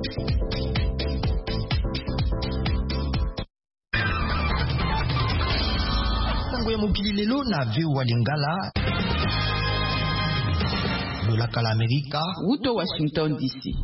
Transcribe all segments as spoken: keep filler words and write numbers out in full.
Sango ya mokili lelo na V O A Lingala lolaka la Amerika Wuto Washington D C.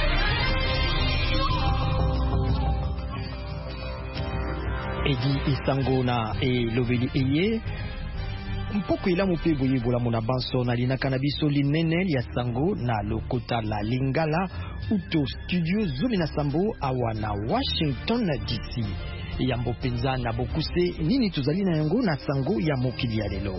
Edi isango na elobeli eye mpoko ilamu pe boye bolamu na banso na linaka na biso linene ya sango na lokota la Lingala uto studio zumi na sambo awa na Washington D C. Yambo penza na bokuse nini tuzali na yango na sango ya mokili ya lelo.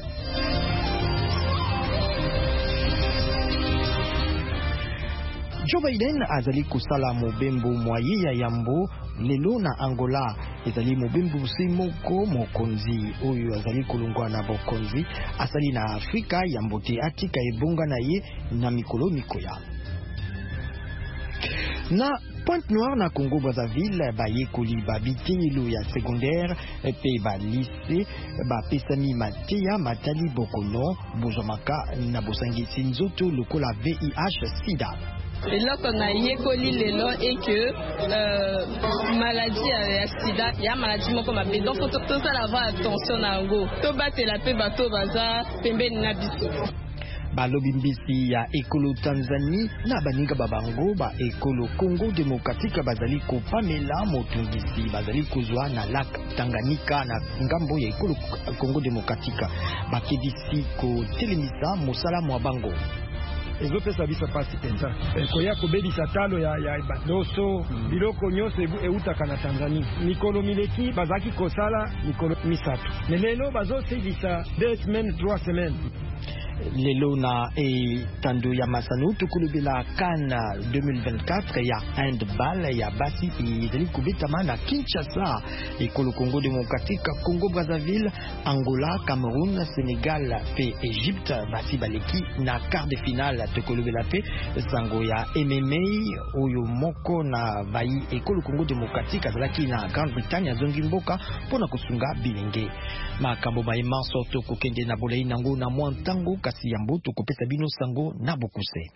Joe Biden azali kusala mobembo mwaye ya yambo lelo na Angola. Ezali mobembo simoko mokonzi oyo azali kulungwa na bokonzi asali na Afrika yambo te atika ebonga na ye na mikolo mikoya. Na Pointe Noire na Congo Brazzaville ba yekoli ba bitelo ya secondaire pe ba lycée ba pesami mateya matali bokono bozomaka na bosangisi nzoto lokola V I H sida. eloko na yekoli lelo et que euh, maladie ya sida ya maladie moko mabe donc faut tozala avoir attention na yango tobatela pe bato baza pembeni na biso. Balobi mbisi ya ekolo Tanzanie na baninga babango ba ekolo Congo Demokratika bazali kopamela motungisi bazali kozwa na lac Tanganyika na ngambo ya ekolo Congo Demokratika bakebisi ko telemisa mosala mwa bango. Ezo pesa bisa pasi penza koya kobebisa talo ya ya badoso biloko nyonso eutaka na Tanzania mikolo mileki bazaki kosala mikolo misato lelo bazosilisa deux semaines trois semaines. Lelo na e tando ya masano tukulubila kana deux mille vingt-quatre ya handball ya basi izali kubetama na Kinshasa ekolo Congo Demokratika Congo Brazzaville Angola Cameroun Senegal pe Egypte basi baleki na quart de finale tukulubila pe sango ya M M A oyo moko na vai ekolo Congo Demokratika zalaki na Grande-Bretagne zongi mboka pona kusunga bilenge makambo maima soto kokende na bolei nango na mwantango kasi yambo tokopesa bino sango na bokuse.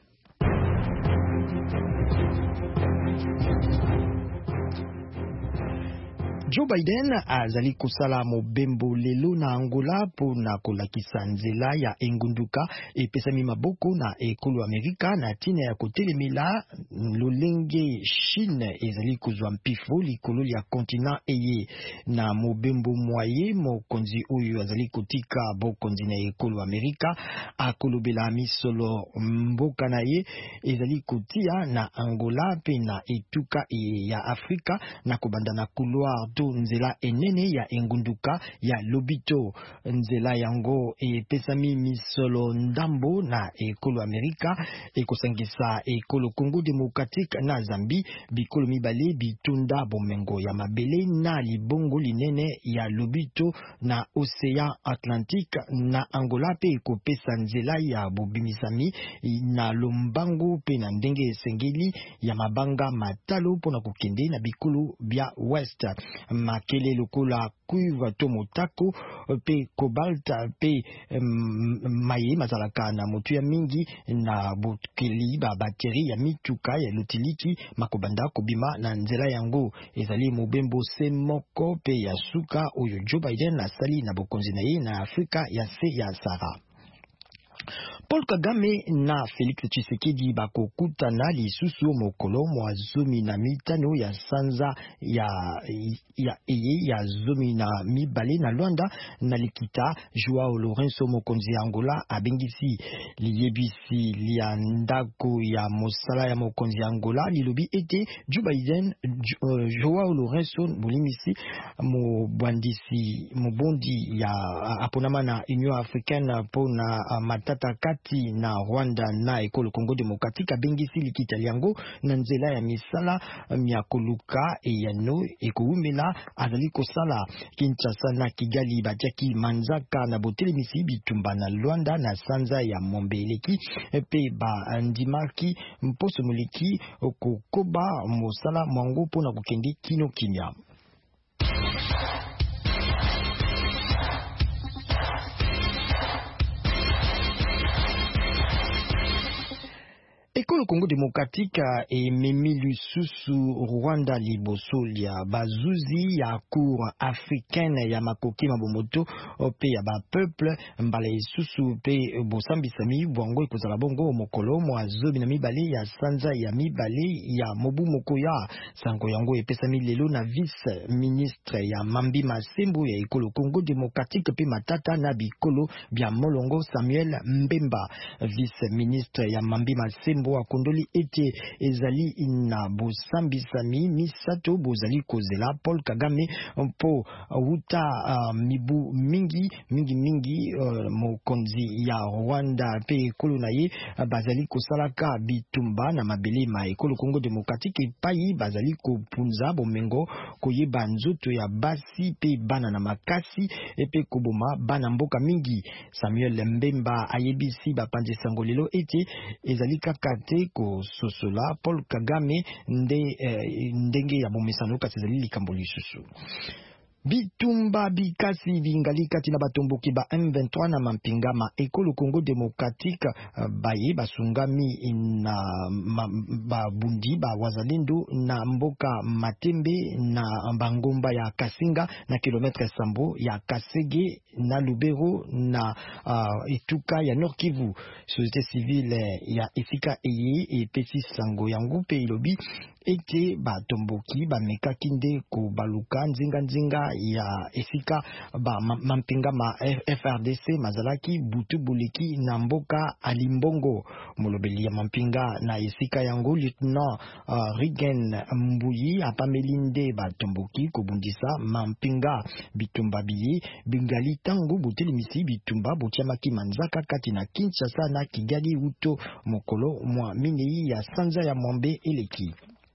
Joe Biden azali kusala mobembo lelo na Angola po na kolakisa nzela ya engunduka epesami maboko na ekolo Amerika na tina ya kotelemela lolenge Chine ezali kozwa mpifo likolo ya kontinent eye na mobembo mwaye mokonzi oyo azali kotika bokonzi na ekolo Amerika akolobela misolo mboka na ye ezali kotia na Angola pe na etuka ya Afrika na kobanda na couloir nzela enene ya engunduka ya lobito nzela yango epesami misolo ndambo na ekolo Amerika ekosangisa ekolo Congo Demokratika na Zambi bikolo mibale bitunda bomengo ya mabele na libongo linene ya lobito na Ocean Atlantique na Angola pe ekopesa nzela ya bobimisami na lombango pe na ndenge esengeli ya mabanga matalo pona kokende na bikolo bya West makele lokola cuivre to motako pe cobalt pe um, maye mazalaka na motu ya mingi na bokeli ba bateri ya mituka ya lotiliki makobanda kobima na nzela yango ezali mobembo se moko pe ya suka oyo Joe Biden asali na bokonzi na ye na Afrika ya se ya Sahara. Paul Kagame na Felix Tshisekedi bakokutana lisusu mokolo mwa zomi na mitano ya sanza ya ya eye ya zomi na mibale na Luanda na likita Joao Lourenço mokonzi Angola abengisi liyebisi lia ndako ya mosala ya mokonzi Angola lilobi ete Joe Biden uh, Joao Lourenço bulimisi mobandisi mobondi ya aponama na Union Africaine pona uh, matata kati na Rwanda na ekolo Congo Demokratika bengisi likita liango na nzela ya misala ya koluka eyano ekoumela azali kosala Kinshasa na Kigali batiaki manzaka na botelemisi bitumba na Luanda na sanza ya Mombeleki pe ba ndimaki mposo moleki okokoba mosala mwango pona kokende kino kimia. Ekolo Congo Démocratique et Memi Lususu Rwanda Libosolia bazuzi ya cour africaine ya makoki mabomoto pe ya ba peuple mbala isusu pe bosambisami bwango ekozala bongo mokolo mwa zobi na mibale ya sanza ya mibale ya mobu mokoya sango yango epesami lelo na vice ministre ya Mambi Masembo ya Ekolo Congo Démocratique pe matata na bikolo bya molongo Samuel Mbemba. Vice ministre ya Mambi Masembo akondoli ete ezali na bosambisami misato bozali kozela Paul Kagame mpo uta uh, mibu mingi mingi mingi uh, mokonzi ya Rwanda pe ekolo na ye uh, bazali kosalaka bitumba na mabele ma Ekolo Congo Démocratique epai bazali kopunza bomengo koyeba nzoto ya basi pe bana na makasi epe koboma bana mboka mingi. Samuel Mbemba ayebisi bapanzi sango lelo ete ezali kaka te ko sosola Paul Kagame nde eh, ndenge ya bomesano kasi ezali likambo lisusu. Bitumba bikasi bingali kati na batomboki ba M vingt-trois na mampinga ma Ekolo Congo Démocratique uh, baye basungami na ma, ba bundi ba wazalendo na mboka Matembe na bangomba ya Kasinga na kilometre sambo ya Kasege na Lubero na uh, Ituka ya Nord Kivu. Société civile ya Esika eye e pesi sango yangu pe ilobi ete batomboki ba mekakinde ko baluka nzinga nzinga ya Esika ba mampinga ma F R D C mazalaki butu buliki na mboka Alimbongo. Molobeli ya mampinga na Esika yango lieutenant uh, Rigen Mbuyi apamelinde batomboki kobundisa mampinga bitumba biye bingali tango butelimisi bitumba botiamaki manzaka kati na Kinshasa na Kigali uto mokolo mwa minei ya sanza ya Mwambe eleki.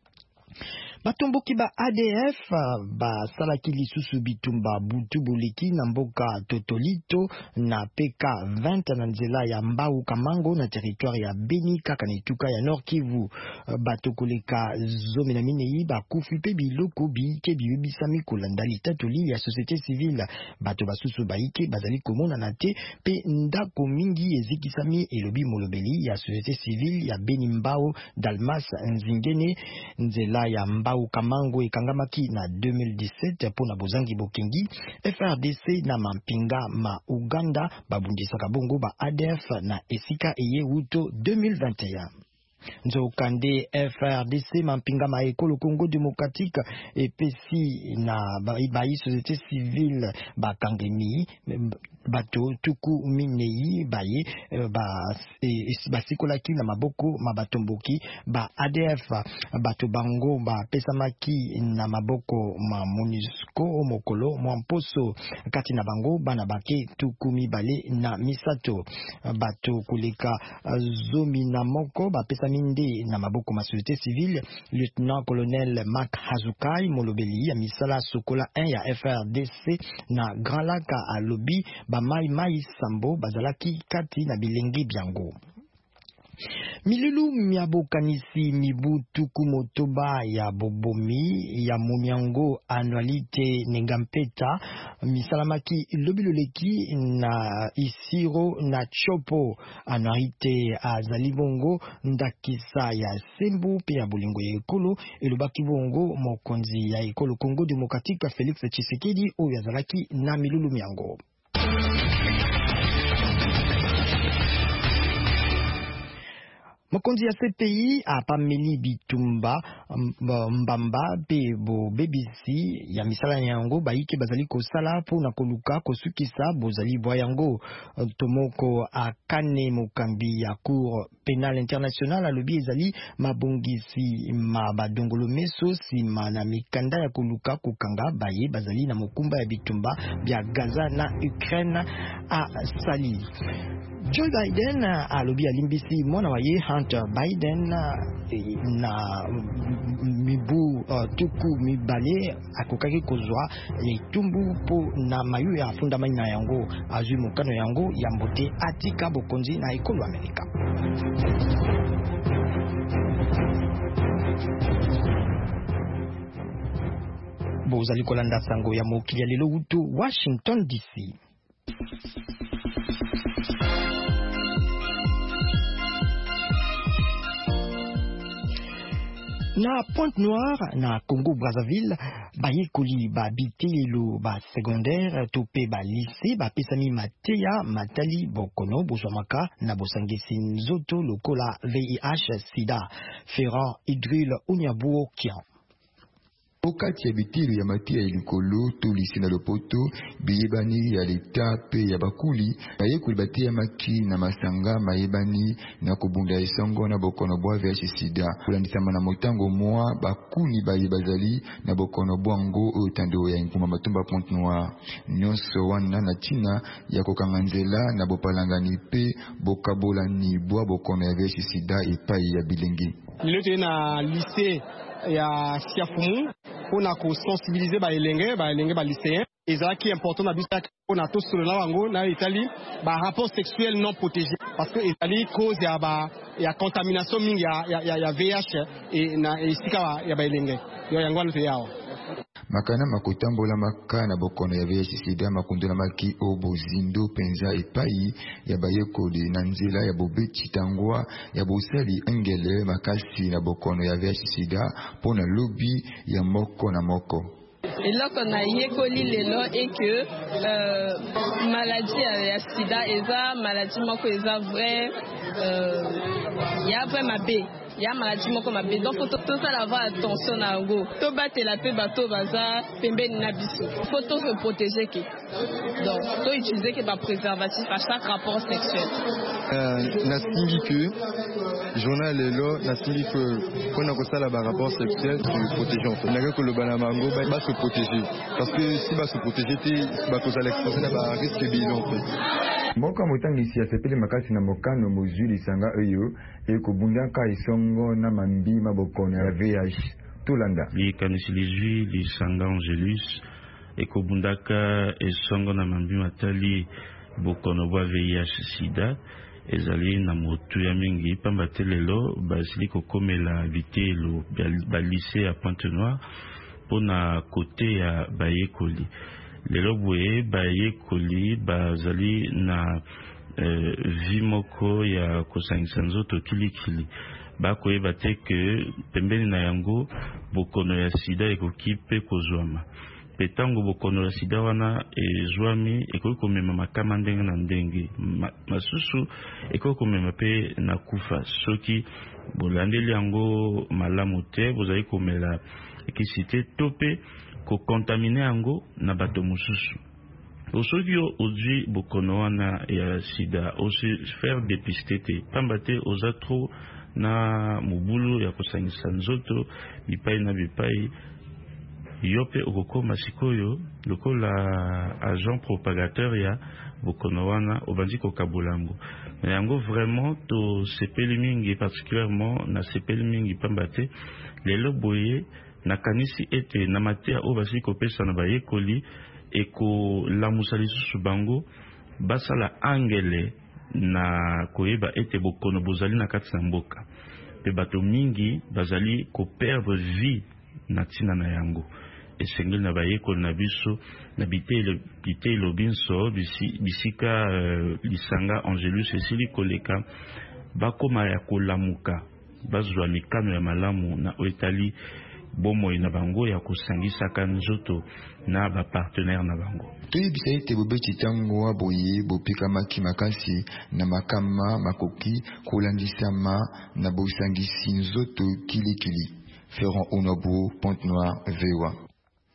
Batomboki ba A D F ba salaki lisusu bitumba butu buliki na mboka Totolito na P K vingt na nzela ya Mbau Kamango na territoire ya Beni kaka na Ituka ya Nord Kivu. Batokoleka zomi na minei bakufi pe biloko biike bibisami kolanda litatoli ya société civile. Bato basusu baike bazali komona na te pe ndako mingi ezikisami elobi molobeli ya société civile ya Beni Mbau Dalmas Nzingene. Nzela ya Mbau Kamango ekangamaki na deux mille dix-sept pona bozangi bokengi. F R D C na mampinga ma Uganda babundisaka bongo ba A D F na Esika eye uto deux mille vingt et un. Nzokande F R D C mampinga ma Ekolo Congo Démocratique et pesi na bayi société civile bakangemi bato tuku minei baye ba basikolaki na maboko mabatomboki ba A D F bato bango ba pesamaki na maboko ma MONUSCO mokolo mwamposo kati na bango bana bake tuku mibale na misato. Bato kuleka zomi na moko ba pesami nde na maboko ma société civile. Lieutenant colonel Mark Hazukai molobeli ya misala sokola un ya F R D C na Grand Lac a lobi ba mai mai sambo bazalaki kati na bilenge biango. Milulu miabokanisi mibutu kumotoba ya bobomi ya Munyango annualité Nengampeta misalamaki lobiloleki na Isiro na Chopo annualité a Zalibongo ndakisa ya Sembo pe ya bolingo ya Ekolo elobaki bongo mokonzi ya Ekolo Congo Démocratique Félix Tshisekedi oyo azalaki na milulu miango. Mokonzi ya C P I apameli bitumba mbamba pe bo B B C ya misala yango baike bazali kosala po na koluka kosukisa bozali bwa yango. Tomoko akane mokambi ya Cour pénale internationale alobi ezali mabongisi ma badongolo meso sima na mikanda ya koluka kokanga baye bazali na mokumba ya bitumba bya Gaza na Ukraine a sali. Joe Biden alobi alimbisi mwana wa ye Hunter Biden na mibu uh, tuku mibale akokaki kozwa etumbu po na mayu ya fundamani na yango azui mokano yango ya mbote atika bokonzi na Ekolo Amerika. Bozali kolanda sango ya mokili ya lelo utu Washington D C. Na Pointe-Noire na Congo Brazzaville bayekoli ba bitelo ba secondaire tope ba lycée ba pesami mateya matali bokono boswamaka na bosangisi nzoto lokola V I H sida. Ferrand Idril Onyabuo Kian. Okati ya bitiri ya matia ya likolo tolisi na lopoto biyebani ya leta pe ya bakuli bayekuli batia maki na masanga mayebani na kubunda esongo na bokono bwa V I H sida kulandisama na motango mwa bakuli bayebazali na bokono bwango otando ya nkuma matumba Pointe-Noire nyonso wana na China ya kokanganzela na bopalangani pe bokabolani bwa bokono ya V I H sida epai ya bilengi nilote na lycée ya Siafumu on ko sensibiliser ba elenge ba elenge ba lycéens et ça qui est important na bisaka on a tous sur la wango na Italie ba rapport sexuel non protégé parce que Italie cause ya ba ya contamination mingi ya ya ya V I H et na isika ya ba elenge yo yango nto yao makana makotambola makana bokono ya V I H sida makundula maki obozindo penza epai ya bayekoli na nzela ya bobeti tangwa ya bosali engele makasi na bokono ya V I H sida pona lobby ya moko na moko. eloko na yekoli lelo et que euh, maladie ya sida eza maladie moko eza vrai euh, ya vrai mabe ya maladie moko mabe donc faut tout ça avoir attention na ngo to batela pe bato baza pembeni na biso faut tout se protéger que donc to utiliser que ba préservatif à chaque rapport sexuel euh, na simbi que journal lelo na simbi que kona ko sala ba rapport sexuel se protéger en fait na ko le bana mango ba se protéger parce que si ba se protéger te ba ko sala exposer na ba risque bidon en fait mboka motangisi ya sepeli makasi na mokano mozuli sanga oyo ekobundaka isongo na mambi mabokono ya V I H tulanda likanisi lizwi lisanga Angelus ekobundaka esongo na mambi matali bokono bwa V I H sida ezali na motu ya mingi pamba telelo basili kokomela bitelo ba lycée à Pointe-Noire pona kote ya bayekoli lelo boye bayekoli bazali na euh, vimoko ya kosangisa nzoto kilikili bakoyeba te ke pembeni na yango bokono ya sida ekoki pe kozwama pe tango bokono ya sida wana ezwami ekoki komema makama ndenge na ndenge Ma, masusu ekoki komema pe na kufa soki bolandeli yango malamu te bozali komela ekisi te to pe kokontamine yango na bato mosusu osoki yo ozwi bokono wana ya sida osi faire dépister te pamba te oza tro na mobulu ya kosangisa nzoto bipai na bipai yo pe okokoma sikoyo lokola agent propagateur ya bokono wana obandi kokabola yango na yango vraiment to sepeli mingi particulièrement na sepeli mingi pamba te lelo boye nakanisi ete na mateya oyo basili kopesa na bayekoli ekolamusa lisusu bango basala angele na koyeba ete bokono bozali na kati na mboka pe bato mingi bazali koperdre vie na ntina na yango esengeli na bayekoli na biso na bitelo binso bisika uh, lisanga Angelus esili koleka bakoma ya kolamuka bazwa mikano ya malamu na oetali bomoi na bango ya kosangisaka nzoto na ba partenaire na bango toyebisa ete bobeti tango wa boye bopikamaki makasi na makama makoki kolandisama na bosangisi nzoto kilikili. Ferrand Onyabuo Pointe-Noire V O A.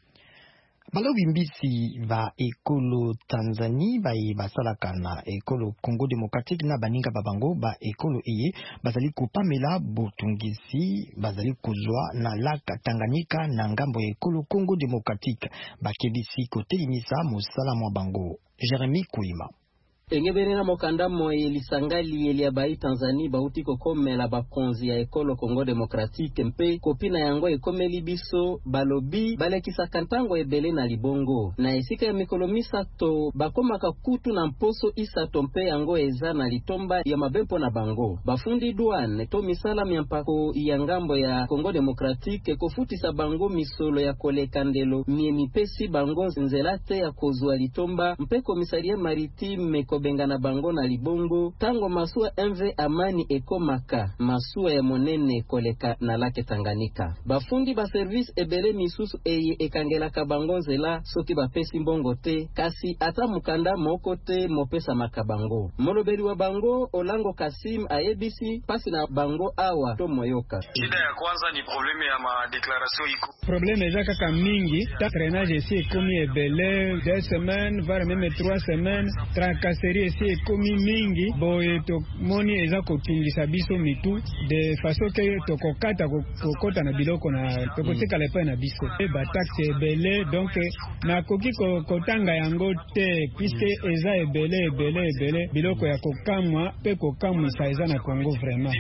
Balobi mbisi ba ekolo Tanzanie ba basalaka na ekolo Congo Démocratique na baninga babango ba ekolo eye bazali kopamela botungisi bazali kozwa na laka Tanganyika na ngambo ya ekolo Congo Démocratique bakebisi kotelimisa mosala mwa bango. Jeremy Kuima Engeberena mokanda moye lisangali elia bai Tanzanie bauti kokomela bakonzi ya ekolo Congo Démocratique mpe kopina yango ekomeli biso balobi balekisa kantango ebele na libongo na esika ya mikolo misato bakomaka kutu na mposo isato mpe yango eza na litomba ya mabempo na bango bafundi douane to misala miampako ya ngambo ya Congo Démocratique kofutisa bango misolo ya koleka ndelo miemi pesi bango nzelate ya kozwa litomba mpe komisaria maritime kobengana bango na libongo tango masuwa M V Amani ekomaka masuwa ya monene koleka na lake Tanganyika. Bafundi ba service ebele misusu eye ekangelaka bango nzela soki bapesi mbongo te kasi ata mukanda moko te mopesa makabango. Molobeli wa bango Olango Kasim ayebisi pasi na bango awa to moyoka. Shida ya kwanza ni probleme ya ma declaration iko. Probleme eza kaka mingi, ta traînage ici ekomi ebele deux semaines voire même trois semaines, tracasserie ici ekomi mingi, boye to moni eza kotingisa biso mitu de façon que to kokata kokota na biloko na tokotika lepa na biso. E ba taxe ebele donc na koki kotanga yango te puisque eza ebele ebele ebele biloko ya kokamwa pe kokamwisa eza na Congo vraiment.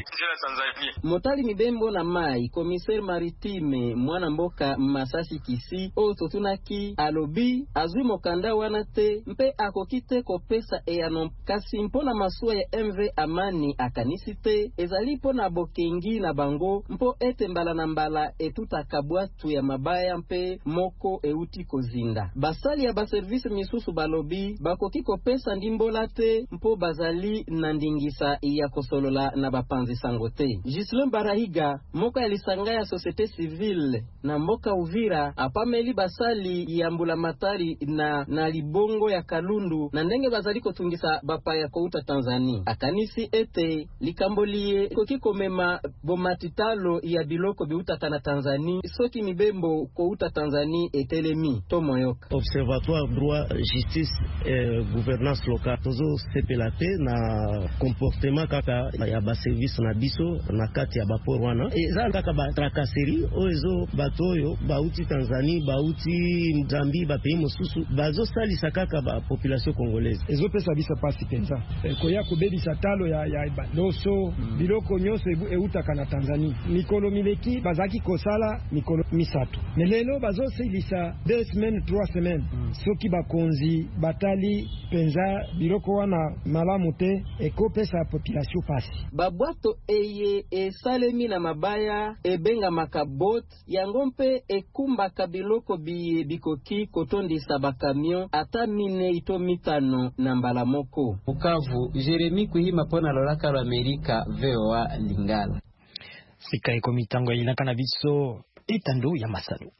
Motali Mibembo na Mai, commissaire maritime mwana mboka Masasi Kisi o totunaki alobi azwi mokanda wana te mpe akokite kopesa eyano kasi mpona masuwa ya M V Amani akanisi te ezali pona bokengi na bango mpo ete mbala na mbala etuta kabwatu ya mabaya mpe moko euti kozinda. Basali ya baservice misusu balobi bakoki kopesa ndimbola te mpo bazali na ndingisa ya kosolola na bapanzi sango te. Gislin Barahiga, moka ya lisanga ya societe civile na mboka Uvira apameli basali ya mbulamatari na, na libongo ya Kalundu na ndenge bazali kotungisa bapaya kouta Tanzania. Akanisi ete likambolie koki komema bomatitalo ya biloko biutaka na Tanzania soki Mibembo kouta Tanzania etelemi to moyoka. Observatoire droit justice et gouvernance locale tozo sepelate na comportement kaka ya ba service na biso na kati ya baporo wana eza kaka ba trakaseri ozo batoyo bauti Tanzania bauti Mzambi ba pays mosusu bazo salisa kaka ba population congolaise ezo pesa bisa pasi penza koya kubebisa talo ya ya badoso mm. biloko nyonso eutaka na Tanzania mikolo mileki bazaki kosala mikolo misato nelelo bazo silisa deux semaines trois semaines mm. soki bakonzi batali penza biloko wana malamu te ekopesa population pasi babwato eye esalemi na mabaya ebenga makabot yango mpe ekumba kabiloko biye bikoki kotondisa bakamion ata mine ito mitano na mbala moko. Bukavu, Jeremy Kuhima pona lolaka la Amerika V O A Lingala. Sika eko mitango ilaka na biso etando ya masalo.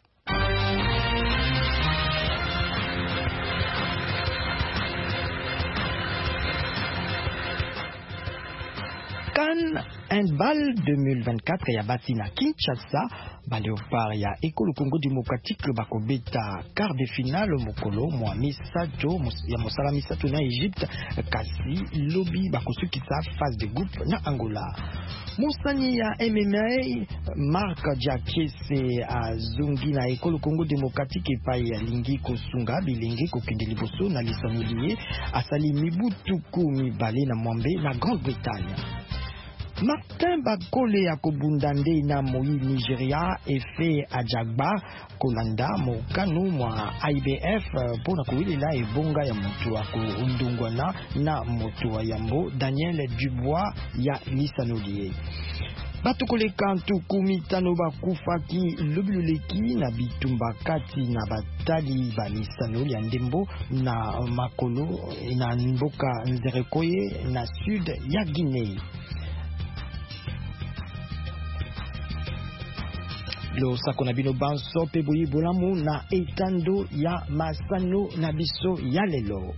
CAN Handball deux mille vingt-quatre ya bati na Kinshasa ba Leopard ya Ekolo Congo Démocratique bakobeta quart de finale mokolo mwa misato ya mosala misato na Egypte kasi lobi bakosukisa phase de groupe na Angola. Mosani ya M M A Marc Diakese azungi na Ekolo Congo Démocratique epai ya lingi kosunga bilenge kokende liboso na lisanulie asali mibutu kumi bale na mwambe na Grande-Bretagne. Martin Bakole ya kobundande na moi Nigeria efe Ajagba kolanda mokano mwa I B F pona kuilela ebonga ya moto wa kundungwana na moto wa yambo Daniel Dubois ya lisanulie. Bato koleka ntuku mitano bakufaki lobiloleki na bitumba kati na batali balisano ya ndembo na makolo na mboka Nzerekoye na sud ya Guinée. Lo sako na bino banso pe boyi bolamu na etando ya masano na biso ya lelo.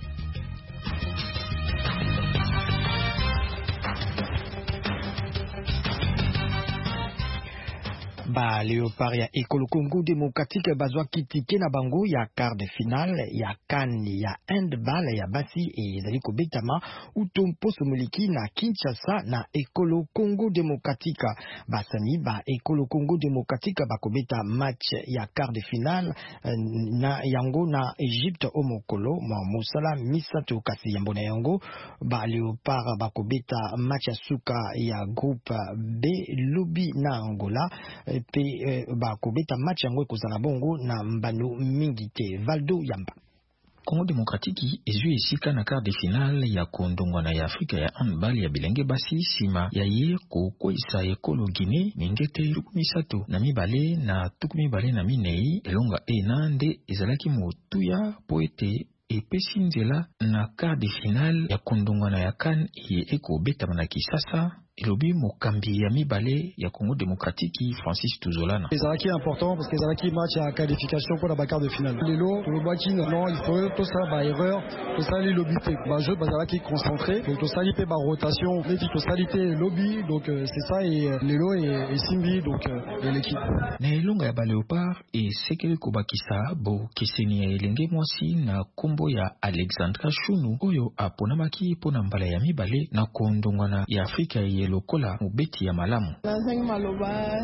Ba Leopard ya Ekolo Congo Démocratique bazwa kitike na bango ya quart de finale ya CAN ya handball ya basi ezali kobetama utompo somoliki na Kinshasa na Ekolo Congo Démocratique. Basani ba Ekolo Congo Démocratique bakobeta match ya quart de finale na yango na Egypte omokolo mwa mosala misato kasi yambo na yango ba Leopard bakobeta match ya suka ya groupe B lobi na Angola pe eh, ba kobeta match yango ekozala bongo na mbano mingi te. Valdo Yamba. Congo Démocratique ezwi esika na quart de finale ya kondongwana ya Afrika ya handball ya bilenge basi sima ya ye kokwisa Ekolo Guinée mingete misato na mibale na tuku mibale na minei elonga ena nde ezalaki motuya po ete epesi nzela na quart de finale ya kondongwana ya CAN ye ekobetama na Kisasa. Elobi mokambi ya mibale ya Congo Démocratique Francis Tuzolana. Ezalaki important parce que ezalaki match ya qualification pour la quart de finale. Lelo tolobaki non il faut tout ça ba erreur, tout ça li lobby te. Ba jeu bazalaki concentré, donc tout ça li pe ba rotation, les tout ça li te lobby, donc euh, c'est ça et euh, Lelo et, et Simbi donc euh, et l'équipe. Na elonga ya ba Léopard et sekeli kobakisa bo kiseni ya elenge mwasi na kombo ya Alexandra Shunu oyo aponamaki pona mbala ya mibale na kondongwana ya Afrika ya lokola mubeti ya malamu. Nazangi maloba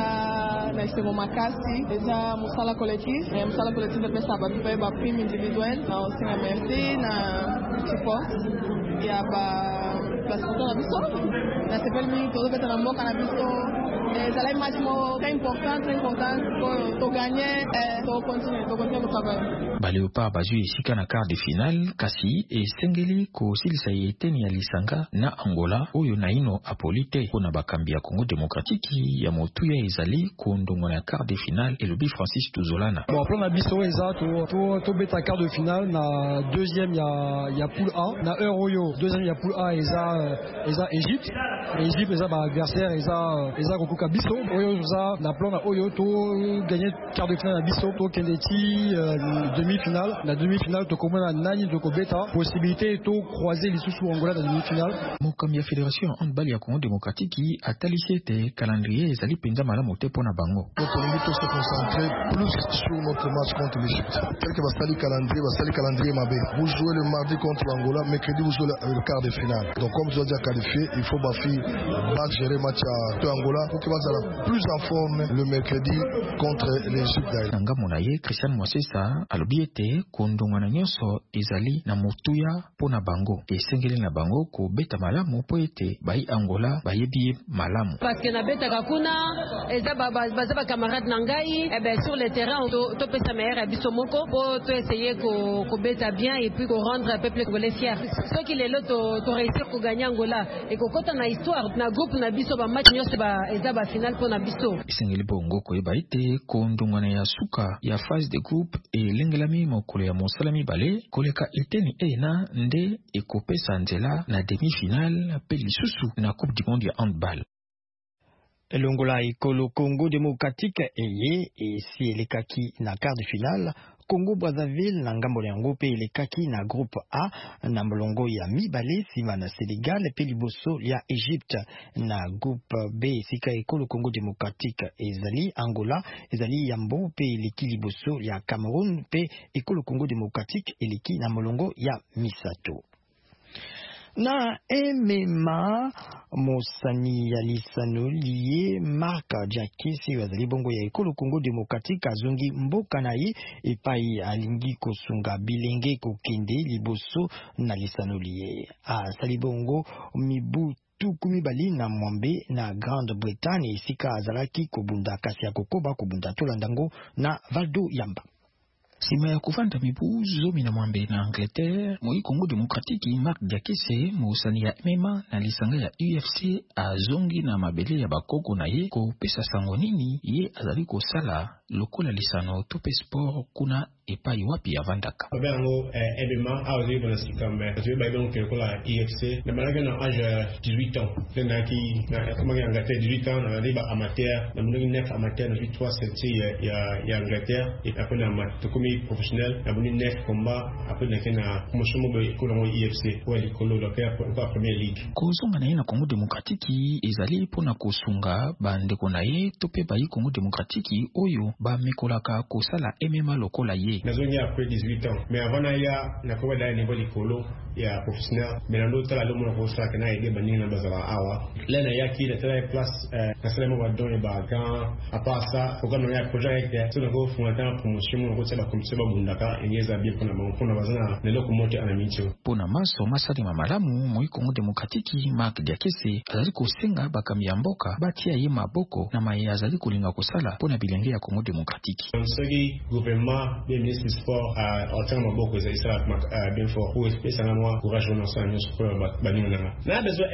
naza na isemo makasi eza musala collectif et musala collectif pesa ba pe ba prime individuelle na osinga merci na support ya ba plateforme na biso na sepel mi todo beta na mboka na biso ezala match mo très important très important pour to gagner et to continuer to continuer le travail. Ba Léopard bazui esika na quart de finale kasi esengeli ko silisa yeteni ya lisanga na Angola oyo naino apolite pona bakambi ya Congo Démocratique ya motuya ezali kondongwana ya quart de finale elobi Francis Tuzolana. Bon plan na biso eza to to to beta quart de finale na deuxième ya ya poule A na heure oyo deuxième ya poule A eza eza Égypte Égypte eza ba adversaire eza eza kokuka biso oyo eza na plan na oyo to gagner quart de finale na biso to kendeti euh, demi-finale na demi-finale to komona nani to kobeta possibilité to croiser lisusu Angola na demi-finale. Mokambi ya Fédération handball ya Congo Démocratique atalisi ete calendrier ezali penza malamu te pona bango. Tolingi to se concentrer plus sur notre match contre l'Égypte. Tel que basali calendrier, basali calendrier mabe. Vous jouez le mardi contre l'Angola, mercredi vous jouez le, le quart de finale. Donc comme je dois qualifier, il faut bafi bac gérer match à Angola pour que bazala plus en forme le mercredi contre l'Égypte. Nanga monaye Christian Mwasesa alobi ete kondongwana nyonso ezali na motuya pona bango. Esengeli na bango ko beta malamu po ete bai Angola bayebi malamu. Parce que na beta kakuna eza ba baza ba camarade nangai et ben sur le terrain to to pesa meilleur biso moko po to essayer ko ko beta bien et puis ko rendre le peuple congolais fier. Ceux qui les lot to to réussir ko gagner Angola et ko kota na histoire na groupe na biso ba match nyonso ba eza ba final pona biso. Esengeli bongo ko eba ete kondongwana ya suka ya phase de groupe et lengelami mokolo ya mosalami bale koleka eteni ena nde ekopesa nzela na demi-finale pe lisusu na Coupe du Monde ya handball. Elongola ekolo Congo Démocratique eye esi elekaki na quart de finale. Congo Brazzaville na ngambo yango pe elekaki na groupe A na molongo ya mibale sima na Sénégal pe liboso ya Égypte. Na groupe B esika ekolo Congo Démocratique ezali Angola ezali yambo pe eleki liboso ya Cameroun pe ekolo Congo Démocratique eleki na molongo ya misato. Na M M A mosani ya lisano liye Marc Diakisi wazali bongo ya ekolo Congo Démocratique azongi mboka na ye epai alingi kosunga bilenge kokende liboso na lisano liye asali bongo mibu tuku mibali na mwambe na Grande-Bretagne esika azalaki kobunda kasi ya kokoba kobunda tolandango na Valdo Yamba. Sima ya kuvanda mibu zomi na mwambe na Angleterre, moi Congo Démocratique Marc Diakese mousani ya M M A na lisanga ya U F C azongi na mabele ya bakoko na ye ko pesa sango nini ye azali ko sala lokola lisano tope sport kuna epai wapi ya vandaka. Babango M M A a ozeli bona sikambe. Azeli baibon ke lokola U F C na malaka na âge dix-huit ans. Tena ki na kama ya Angleterre dix-huit ans na liba amateur na mungi neuf amateur na huit trois sept ya ya Angleterre et après na matokomi professionnel na mungi neuf combat après na kena mosomo be kolongo U F C pour likolo la première ligue. Kozonga na ina Congo Démocratique ezali pona kosunga bandeko na ye tope bayi Congo Démocratique oyo ba mekolaka kosala M M A lokola ye. Nazongi après dix-huit ans. Mais avant ya na koba da niveau likolo ya professionnel. Mais na ndo tala lomo na kosa kana ide baninga na bazala awa. Là na yaki na tala place na sala mo ba don ba kan à part ça faut qu'on ya projet avec tout le go fond en promotion na kosa ba komisa ba bundaka enyeza bien pona ba pona bazana na loko mote ana micho. Pona maso masali mamalamu moi Congo Démocratique Marc Diakese azali kosenga bakami ya mboka batia ye maboko na maye azali kolinga kosala pona bilenge ya Congo Démocratique. Nsagi gouvernement bien ministre du sport a entièrement beaucoup de ça bien fort pour espérer ça moi courage dans ça nous pour baninga na besoin aide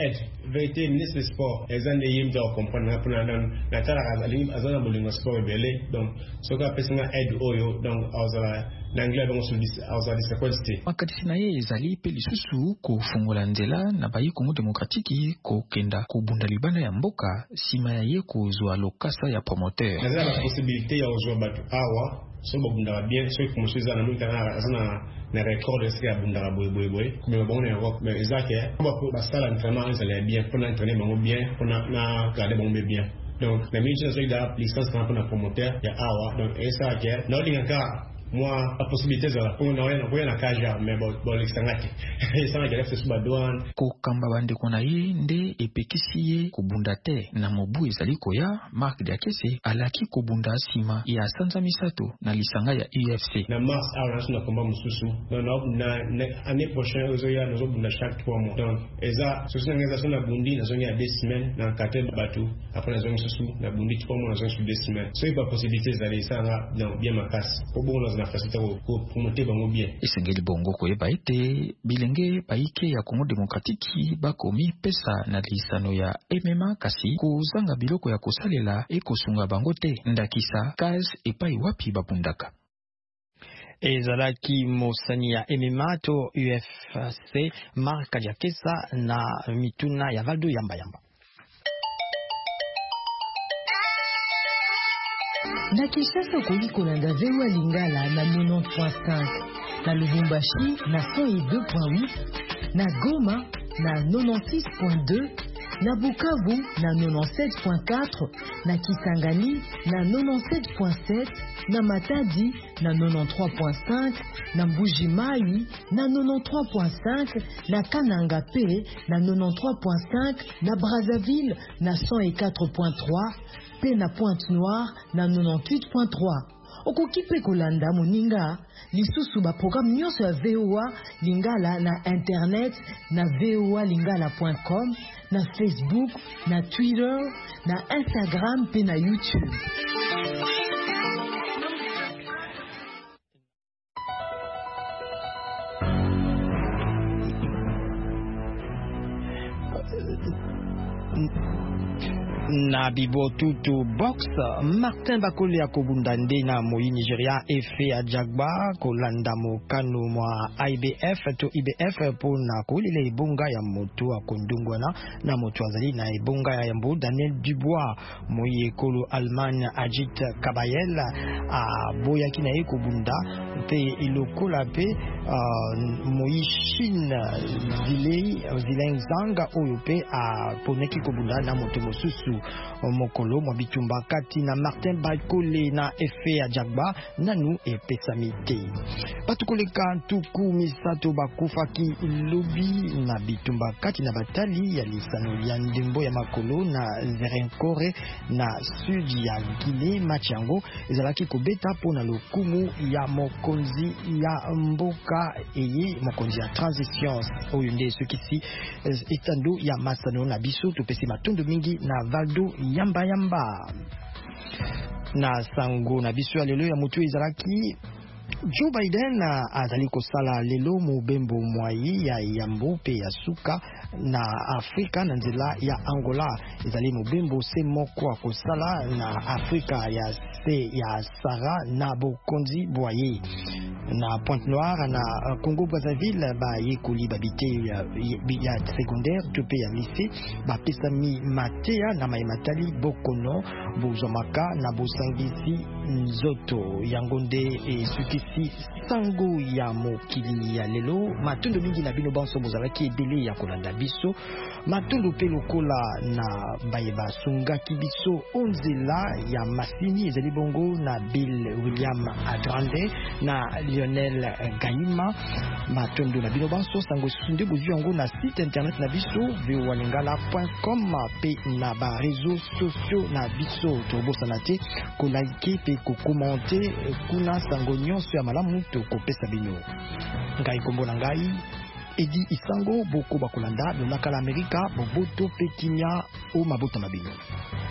vérité ministre des sports ezan de yim do comprendre pour na na tara azali azana bolingo sport belé donc ce que personne aide oyo donc azala l'anglais bon sur azali sequence makati na ye ezali pe lisusu kofungola nzela na bayi Congo démocratique kokenda kobunda libanda ya mboka sima ya ye kozwa lokasa ya promoteur ezala la possibilité ya ozwa batu awa so bunda bien so ko monsieur zana mutana azana na record de ce ya bunda boy boy boy mais bon ne rock mais ezake ba ba sala entraînement ezala bien pour entraîner bango bien pour na na garder bango bien donc la mission c'est da licence pour na promoteur ya awa donc ezake na linga moi la possibilité za pour na na kwa na kaja mais bon bon l'exangaki ça ga reste suba douane ko kamba bande kona ye nde epekisi ye kubunda te na mobu ezali koya Marc Diakese alaki kubunda sima ya sanza misato na lisanga ya U F C na mars awa na komba mususu na na année prochaine ozoya nazo bunda chaque trois mois donc eza sosi organisation na bundi na zone ya deux semaines na kate batu après na zone susu na bundi trois mois na zone sur deux semaines so iba possibilité za ça na bien makasi ko bon na facilité ko promoter bango bien esengeli bongo koyeba ete bilenge baike ya Congo démocratique bakomi pesa na lisano ya M M A kasi kozanga biloko ya kosalela ekosunga bango te ndakisa kaz epai wapi babundaka ezalaki mosani ya M M A to U F C Marc Diakese na mituna ya Valdo Yamba Yamba. Na Kinshasa koki kolanda V O A Lingala na quatre-vingt-dix point cinq, na Lubumbashi na cent deux point huit, na Goma na quatre-vingt-six point deux, na Bukavu na quatre-vingt-dix-sept point quatre, na Kisangani na quatre-vingt-dix-sept point sept, na Matadi na quatre-vingt-treize point cinq, na Mbuji-Mayi na quatre-vingt-treize point cinq, na Kananga P na quatre-vingt-treize point cinq, na Brazzaville na cent quatre point trois, pe na Pointe-Noire na quatre-vingt-huit point trois. Okoki pe kolanda moninga lisusu ba programme nyonso ya V O A Lingala na internet na v o a lingala point com, na Facebook, na Twitter, na Instagram pe na YouTube. Na bibo tutu box Martin Bakole akobunda nde na moyi Nigeria efe ajagba kolanda mokano mwa I B F to I B F po na kolile ibonga ya moto akondungwana na moto azali na ibonga ya yambo Daniel Dubois moyi ekolo Allemagne Ajit Kabayel a boyaki na ekobunda pe ilokola pe uh, moyi Chine zile zile zanga oyo pe a poneki kobunda na moto mosusu mokolo mwa bitumba kati na Martin Bakole na efe ajagba nanu epesamite patukoleka tuku misato bakufaki lobi na bitumba kati na batali ya lisano ya ndembo ya makolo na Zerenkore na sud ya Guinée machango ezalaki kobeta po na lokumu ya mokonzi ya mboka eye mokonzi ya transition oyo nde sokisi etando ya masano na biso topesi matondo mingi na Valdo Yamba Yamba na sango na biso ya lelo ya mutu ezalaki Joe Biden azali kosala lelo mobembo mwai ya yambo pe ya suka na Afrika na nzela ya Angola ezali mobembo se moko kosala na Afrika ya se ya Sahara na bokonzi boye na Pointe-Noire na Congo Brazzaville ba yekoli babite ya, ya secondaire to pe ya lycée ba pesami matea na maimatali bokono bozomaka na bosangisi nzoto yangonde e sukisi sango ya mokili ya lelo matondo mingi na bino banso bozalaki ebele ya kolanda biso matondo pe lokola na bayeba sungaki biso onzela ya masini ezali bongo na Bill William Adrande na Lionel Gaima matondo na bino banso sango sunde bozwi yango na site internet na biso v o a lingala point com pe na ba réseaux sociaux na biso tobosana te kolike pe kokomante kuna sango nyonso ya malamu tokopesa bino ngai kombo na ngai Edi Isango boko bakolanda lonaka la Amerika boboto pe kimia o mabota mabino.